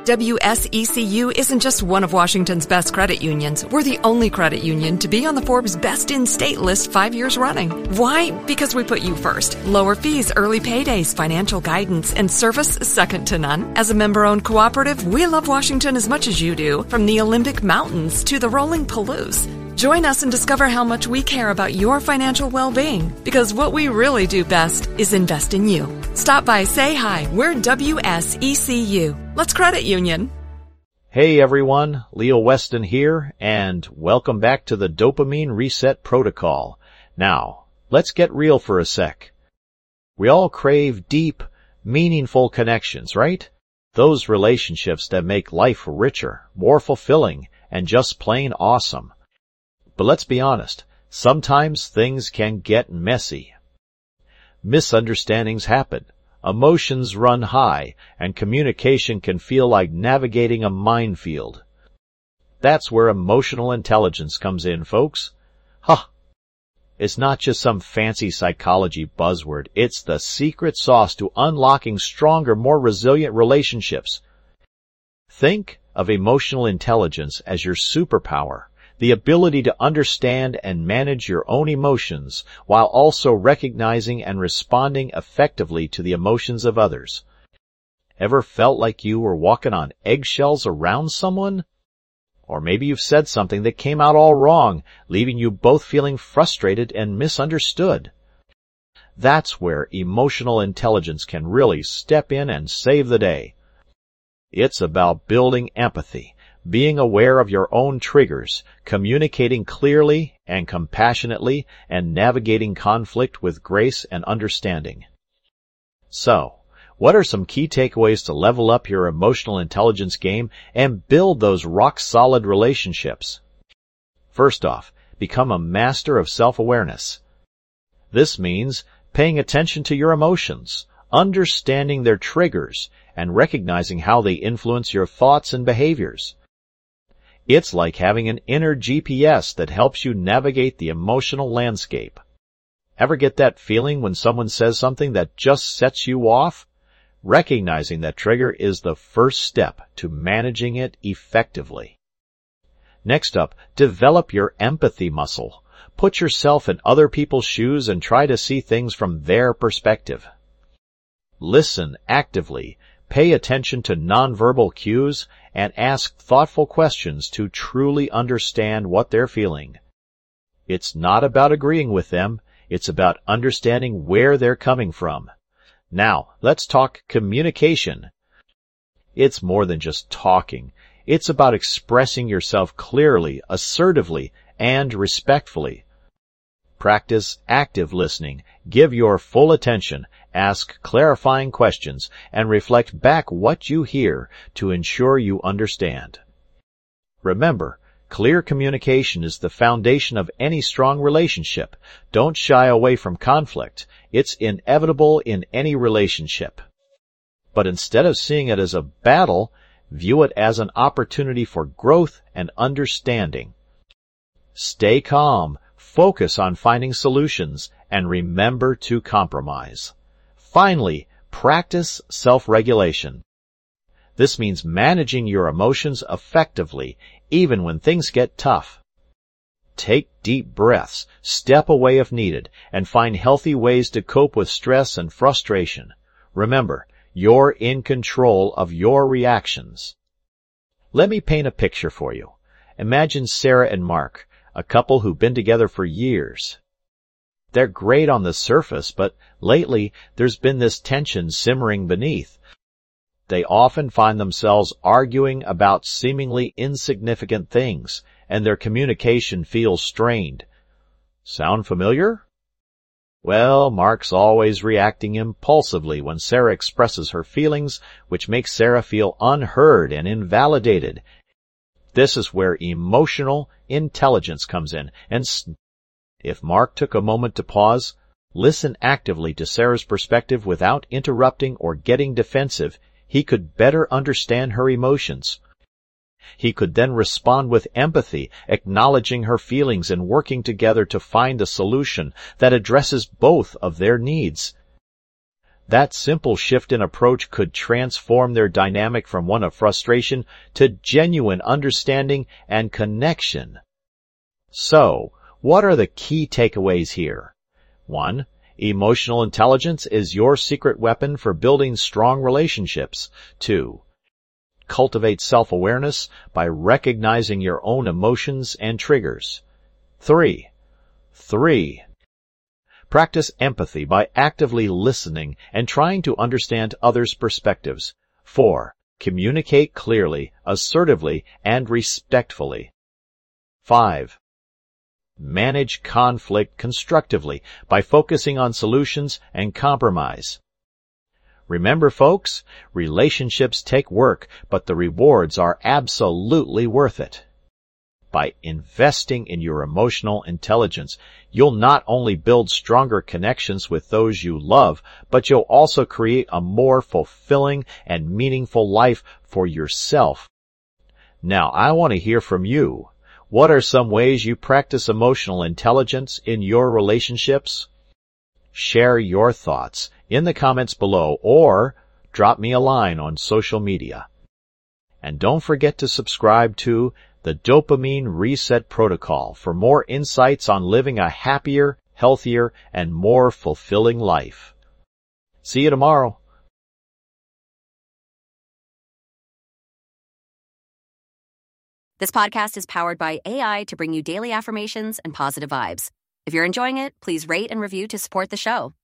WSECU isn't just one of Washington's best credit unions. We're the only credit union to be on the Forbes Best in State list 5 years running. Why? Because we put you first. Lower fees, early paydays, financial guidance, and service second to none. As a member-owned cooperative, we love Washington as much as you do, from the Olympic Mountains to the rolling Palouse. Join us and discover how much we care about your financial well-being, because what we really do best is invest in you. Stop by, say hi. We're WSECU. Let's credit union. Hey everyone, Leo Weston here, and welcome back to the Dopamine Reset Protocol. Now, let's get real for a sec. We all crave deep, meaningful connections, right? Those relationships that make life richer, more fulfilling, and just plain awesome. But let's be honest, sometimes things can get messy. Misunderstandings happen, emotions run high, and communication can feel like navigating a minefield. That's where emotional intelligence comes in, folks. It's not just some fancy psychology buzzword. It's the secret sauce to unlocking stronger, more resilient relationships. Think of emotional intelligence as your superpower. The ability to understand and manage your own emotions while also recognizing and responding effectively to the emotions of others. Ever felt like you were walking on eggshells around someone? Or maybe you've said something that came out all wrong, leaving you both feeling frustrated and misunderstood. That's where emotional intelligence can really step in and save the day. It's about building empathy, being aware of your own triggers, communicating clearly and compassionately, and navigating conflict with grace and understanding. So, what are some key takeaways to level up your emotional intelligence game and build those rock-solid relationships? First off, become a master of self-awareness. This means paying attention to your emotions, understanding their triggers, and recognizing how they influence your thoughts and behaviors. It's like having an inner GPS that helps you navigate the emotional landscape. Ever get that feeling when someone says something that just sets you off? Recognizing that trigger is the first step to managing it effectively. Next up, develop your empathy muscle. Put yourself in other people's shoes and try to see things from their perspective. Listen actively. Pay attention to nonverbal cues and ask thoughtful questions to truly understand what they're feeling. It's not about agreeing with them, it's about understanding where they're coming from. Now, let's talk communication. It's more than just talking. It's about expressing yourself clearly, assertively, and respectfully. Practice active listening. Give your full attention, ask clarifying questions, and reflect back what you hear to ensure you understand. Remember, clear communication is the foundation of any strong relationship. Don't shy away from conflict. It's inevitable in any relationship. But instead of seeing it as a battle, view it as an opportunity for growth and understanding. Stay calm. Focus on finding solutions, and remember to compromise. Finally, practice self-regulation. This means managing your emotions effectively, even when things get tough. Take deep breaths, step away if needed, and find healthy ways to cope with stress and frustration. Remember, you're in control of your reactions. Let me paint a picture for you. Imagine Sarah and Mark, a couple who've been together for years. They're great on the surface, but lately there's been this tension simmering beneath. They often find themselves arguing about seemingly insignificant things, and their communication feels strained. Sound familiar? Well, Mark's always reacting impulsively when Sarah expresses her feelings, which makes Sarah feel unheard and invalidated. This is where emotional intelligence comes in, and if Mark took a moment to pause, listen actively to Sarah's perspective without interrupting or getting defensive, he could better understand her emotions. He could then respond with empathy, acknowledging her feelings and working together to find a solution that addresses both of their needs. That simple shift in approach could transform their dynamic from one of frustration to genuine understanding and connection. So, what are the key takeaways here? 1. Emotional intelligence is your secret weapon for building strong relationships. 2. Cultivate self-awareness by recognizing your own emotions and triggers. 3. Practice empathy by actively listening and trying to understand others' perspectives. 4. Communicate clearly, assertively, and respectfully. 5. Manage conflict constructively by focusing on solutions and compromise. Remember, folks, relationships take work, but the rewards are absolutely worth it. By investing in your emotional intelligence, you'll not only build stronger connections with those you love, but you'll also create a more fulfilling and meaningful life for yourself. Now, I want to hear from you. What are some ways you practice emotional intelligence in your relationships? Share your thoughts in the comments below or drop me a line on social media. And don't forget to subscribe to the Dopamine Reset Protocol for more insights on living a happier, healthier, and more fulfilling life. See you tomorrow. This podcast is powered by AI to bring you daily affirmations and positive vibes. If you're enjoying it, please rate and review to support the show.